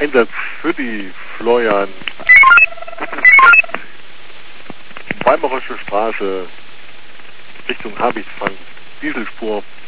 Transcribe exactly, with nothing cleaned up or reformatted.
Einsatz für die Florian. Das ist Weimarische Straße Richtung Habichtsfang, Dieselspur